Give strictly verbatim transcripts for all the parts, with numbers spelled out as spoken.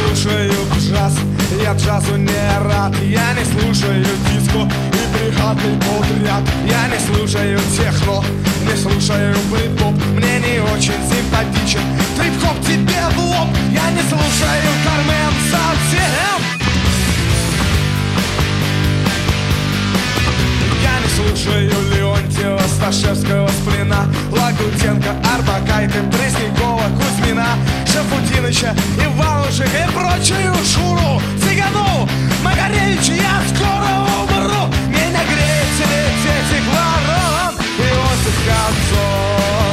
слушаю джаз, я джазу не рад. Я не слушаю диско и бригадный подряд. Я не слушаю техно, не слушаю брип-поп. Мне не очень симпатичен трип-хоп тебе в лоб. Я не слушаю Кармен совсем. Я не слушаю Леонтьева, Сташевского, Сплина, Лагутенко, Арбакайте, Преснякова, Кузьмина, Шафутиныча, Иванушек и прочую шуру, Цыгану, Макаревича. Я скоро умру. Меня греет лететь ворон Иосиф Кобзон.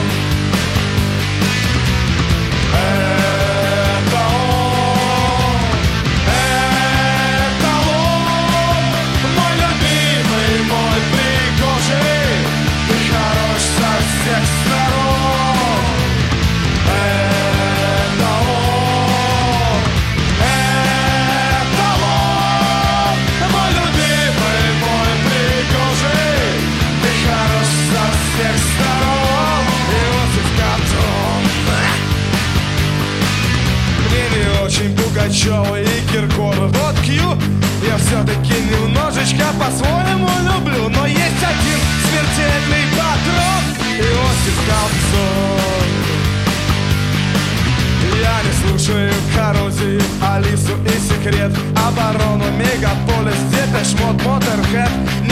Это он, это он, мой любимый, мой пригожий, ты хорош со всех сторон. Это он, это он, мой любимый, мой пригожий, ты хорош со всех сторон. Иосиф Кобзон. Мне не очень Пугачёва и Киркоров. Вот Кью я все-таки немножечко по-своему люблю. Но есть один смертельный патрон — Иосиф Кобзон. Я не слушаю Коррозию, Алису и Секрет, Оборону, Мегаполис, Депеш Мод, Моторхед.